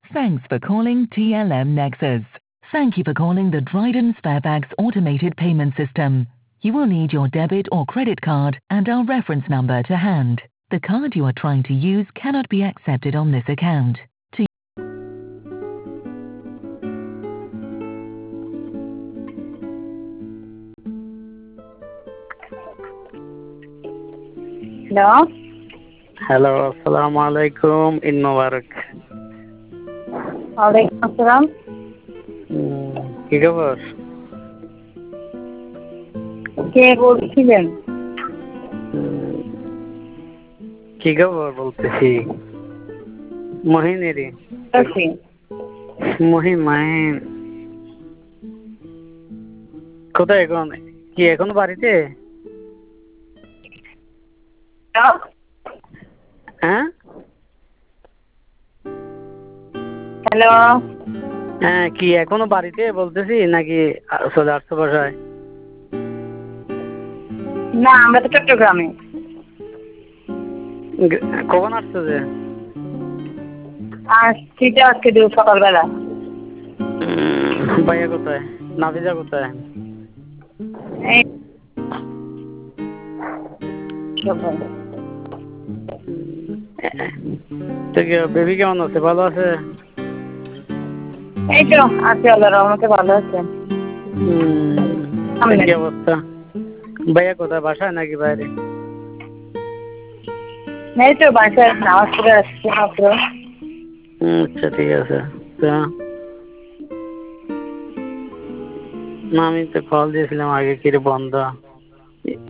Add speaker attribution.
Speaker 1: Thanks for calling TLM Nexus. Thank you for calling the Dryden Sparebags automated payment system. You will need your debit or credit card and our reference number to hand. The card you are trying to use cannot be accepted on this account.
Speaker 2: Hello.
Speaker 3: Hello, assalamu alaikum. Eid Mubarak.
Speaker 2: Walaikum assalam.
Speaker 3: কি খবর?
Speaker 2: কে বলছিলেন?
Speaker 3: কি খবর বলতেছি? মহিনেরই। মাহিন। কোথায় এখন? কি এখন বাড়িতে? হ্যাঁ?
Speaker 2: হ্যালো।
Speaker 3: হ্যাঁ, কি এখনো বাড়িতে বলতেছি নাকি চলে আসছো বাসায়?
Speaker 2: না, আমরা তো চট্টগ্রামে।
Speaker 3: কখন আসছো যে?
Speaker 2: আসছি তো আজকে সকালবেলা।
Speaker 3: ভাইয়া কোথায়? নাফিজা কোথায়?
Speaker 2: এই
Speaker 3: বেবি কেমন আছে? ভালো আছে?
Speaker 2: এই তো আছে, আল্লাহর রহমতে ভালো আছে।
Speaker 3: কি অবস্থা? ভাইয়া কোথায়, বাসায় নাকি বাইরে?
Speaker 2: এই তো বাসায় নামাজ পড়ে আসছি মাত্র।
Speaker 3: আচ্ছা, ঠিক আছে। না, আমি তো কল দিয়েছিলাম আগে, কি বন্ধ।